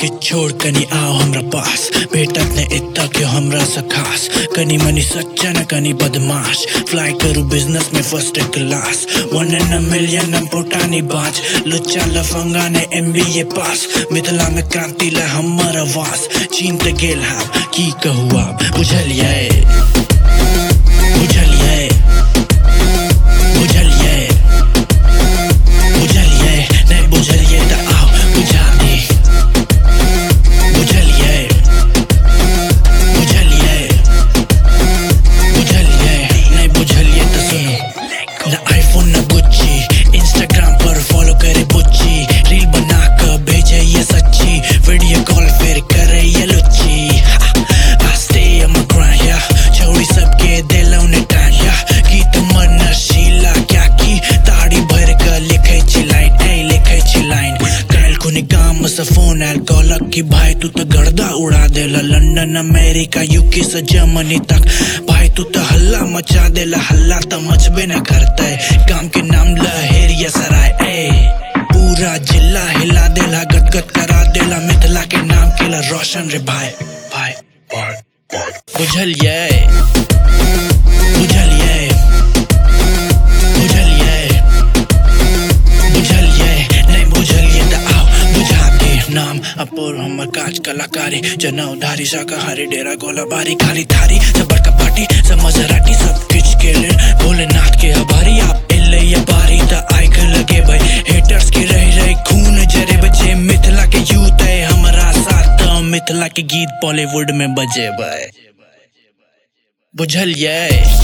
के छोड़ कनी आओ हमरा पास, भेटत ने इतना क्यों हमरा सा खास। कनी मनी सच्चा न कनी बदमाश, फ्लाई करू बिजनेस में first class. 1 in a million हम पोटानी बाज, लुच्चा लफंगा ने MBA पास। मिथिला में क्रांति ला हमर आवाज, चीन ते गेल हम की कहू आप। बुझलिए बुझलिए बुझलिए बुझलिए, नहीं बुझलिए तो आओ बुझा दी। बुझलिए बुझलिए बुझलिए, नहीं बुझलिए तो सुनो। ना आईफोन ना गुच्ची, इंस्टाग्राम पर फॉलो करे बुच्ची। रील बना कर भेजे ये सच्ची, वीडियो कॉल फिर करे ये लुच्ची। I stay on my grind, yeah, छोड़ी सबके दिलों ने टान, yeah। की तुमर नशीला क्या की, ताड़ी भर कर लिखे चिलाइन, ऐ लिखे चिलाइन। काल खुनी काम से फोन आल कॉलक की भाई तू तो गर्दा उड़ा देला। लंदन अमेरिका यूके से जर्मनी तक भाई तू तो हल्ला मचा देला। हल्ला तो मचबे न करता है, काम के नाम लहेरिया सराय, ऐ पूरा जिला हिला देला। गदगद करा देला, मिथिला के नाम केला रोशन रे भाई भाई। बुझलिए बुझलिए बुझलिए बुझलिए, नहीं बुझलिए तो आओ बुझा दे। नाम अपुर हमर काज कलाकारी, जनौधारी शाकाहारी डेरा गोलाबारी। खाली थारी सब बड़का पार्टी सब मजराटी, सब किच के ले भोलेनाथ के आभारी। आप इले ये बारी तो आइक लगे भाई, हेटर्स की रही खून जरे बचे। मिथिला के यूथ है हमारा साथ, मिथिला के गीत बॉलीवुड में बजे भाई। बुझलिए।